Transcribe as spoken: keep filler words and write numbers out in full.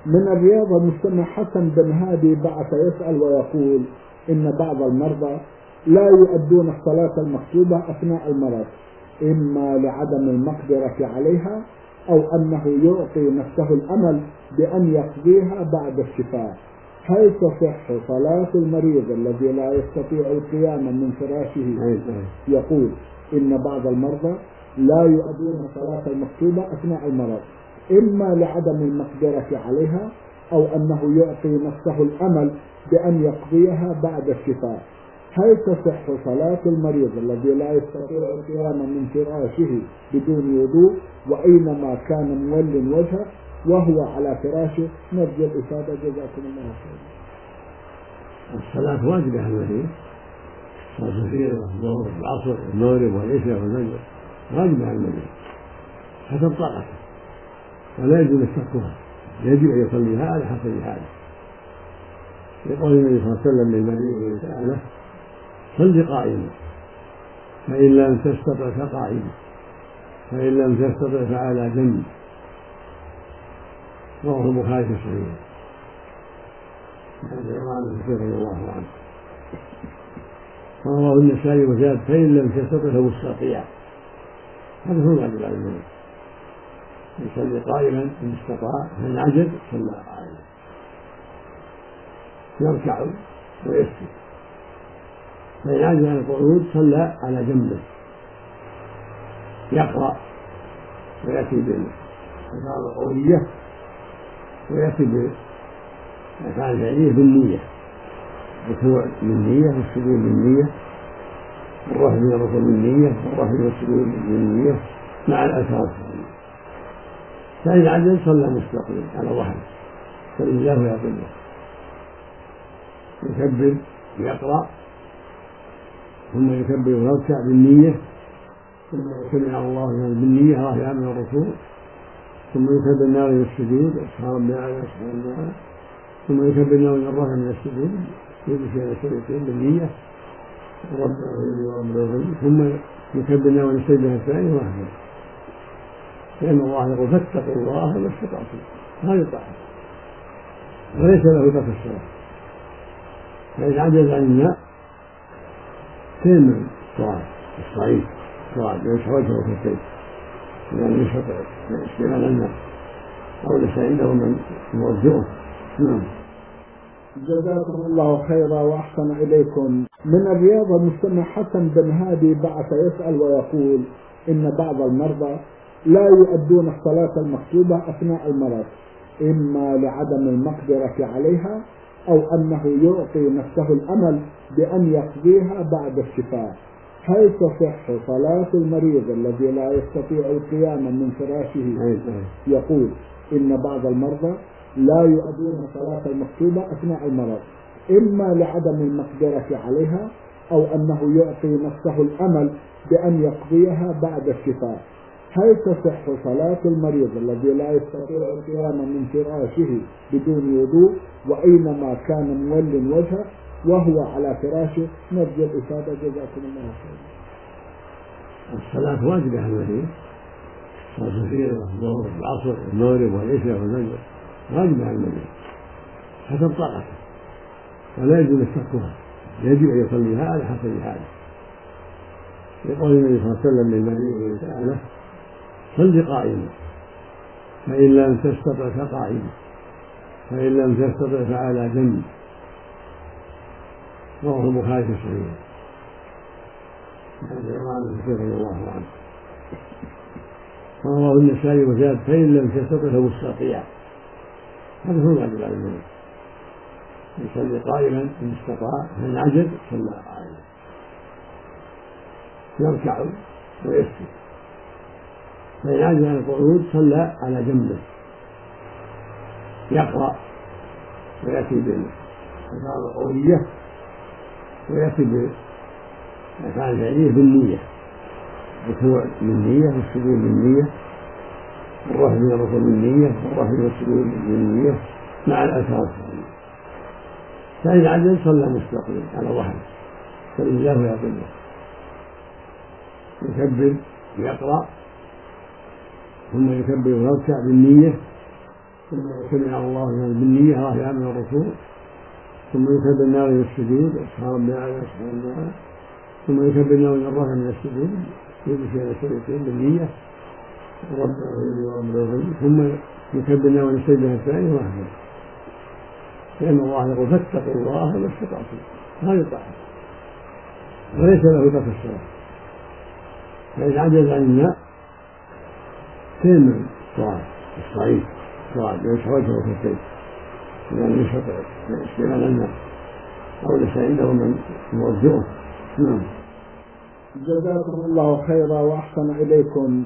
من الرياض المستمع حسن بن هادي بعث يسأل ويقول إن بعض المرضى لا يؤدون الصلاة المكتوبة أثناء المرض، إما لعدم المقدرة عليها أو أنه يعطي نفسه الأمل بأن يقضيها بعد الشفاء. هل تصح صلاة المريض الذي لا يستطيع القيام من فراشه؟ يقول إن بعض المرضى لا يؤدون الصلاة المكتوبة أثناء المرض، إما لعدم المقدرة عليها أو أنه يعطي نفسه الأمل بأن يقضيها بعد الشفاء. هل تصح صلاة المريض الذي لا يستطيع القيام من فراشه بدون وضوء وأينما كان مول وجهه وهو على فراشه؟ نرجو الإفادة، جزاكم الله خيرا. الصلاة واجبة على المريض، صلاة الفجر والظهر والعصر والمغرب والعشاء والفجر واجبة على المريض حسب طاقته، ولا يجوز تركها، يجب أن يصليها على حسب حاله. يقول النبي صلى الله عليه وسلم للمريض تعالى: صل قائما، فإن لم تستطع فقائما، فإن لم تستطع فعلى جنب. رواه البخاري في الصحيح عن عمران رضي الله عنه. ورواه النسائي وزاد: فإن لم تستطع فمستطيعا. هذا هو الواجب على المريض، يصلي قائما إن استطاع، فإن عجز صلى قائما، يركع ويسجد، فإن عجز عن القعود صلى على جنبه، يقرأ ويأتي بالأذكار القولية ويأتي بالأفعال الفعلية بالنية، الركوع بالنية والسجود بالنية والرفع من الركوع بالنية والرفع والسجود بالنية مع الأذكار الفعلية. فإن عجز صلى مستقيم على ظهره، فإذا الله يقبله، يكبر يقرأ ثم يكبر ويركع بالنية، ثم سمع الله بالنية رافعا من الركوع، ثم يكبر ناوي من السجود سبحان ربي الأعلى سبحان الله، ثم يكبر ناوي من الرافع من السجود يجلس سجدتين بالنية ثم يكبر ناوي من السجدة الثانية وهكذا، لأن الله يقول: فاتقوا الله ما استطعتم. هذه طاعة وليس له ترك الصلاة. فإن عجز عن الماء تيمم الصلاة الصعيد الصعيد يمسح وجهه وكفيه إذا لم يستطع استعمال الماء أو ليس عنده من يوضئه. نعم. جزاكم الله خيرا وأحسن إليكم. من الرياض المستمع حسن بن هادي بعث يسأل ويقول إن بعض المرضى لا يؤدون الصلاة المكتوبة أثناء المرض، إما لعدم المقدرة عليها أو أنه يعطي نفسه الأمل بأن يقضيها بعد الشفاء. هل تصح صلاة المريض الذي لا يستطيع القيام من فراشه؟ يقول إن بعض المرضى لا يؤدون الصلاة المكتوبة أثناء المرض، إما لعدم المقدرة عليها أو أنه يعطي نفسه الأمل بأن يقضيها بعد الشفاء. هل تصح صلاة المريض الذي لا يستطيع القيام من فراشه بدون وضوء وأينما كان مول وجهه وهو على فراشه؟ نرجو الإفادة، جزاكم الله خيرا. الصلاة واجبة على المريض، صلاة الفجر والظهر والعصر والمغرب والعشاء والفجر واجبة على المريض حسب طاقته، ولا يجوز تركها، يجب أن يصليها على حسب حاله. يقول النبي صلى الله عليه وسلم للمريض تعالى: صل قائما، فإن لم تستطع فقائما، فإن لم تستطع فعلى جنب. رواه البخاري في الصحيح عن عمران رضي الله عنه. ورواه النسائي وزاد: فإن لم تستطع فمستطيعا. هذا هو الواجب على المريض، يصلي قائما إن استطاع، فإن عجز صلى قائما، يركع ويسجد، فإن عجز عن القعود صلى على جنبه، يقرأ ويأتي بالأذكار القولية ويأتي بالأفعال الفعلية بالنية، الركوع بالنية والسجود بالنية والرفع من الركوع بالنية والرفع والسجود بالنية مع الأذكار الفعلية. فإن عجز صلى مستقيم على ظهره، فإذا الله يقبله، يكبر يقرأ ثم يكبر ويركع بالنية، ثم سمع الله بالنية رافعا من الركوع، ثم يكبر النار إلى السجود سبحان ربي الأعلى سبحان الله، ثم يكبر النار إلى الرفع من السجود يجلس إلى السجدتين بالنية رب العالمين، ثم يكبر النار إلى السجدة الثانية وهكذا، لأن الله يقول فاتقوا الله ما استطعتم، هذه طاعة وليس له ترك الصلاة. فإذا عجز عن الماء تيمم الصلاة الصعيد الصلاة يمسح وجهه وكفيه إذا لم يستطع استعمال الماء أو ليس عنده من يوضئه. نعم. جزاكم الله خيرا وأحسن إليكم.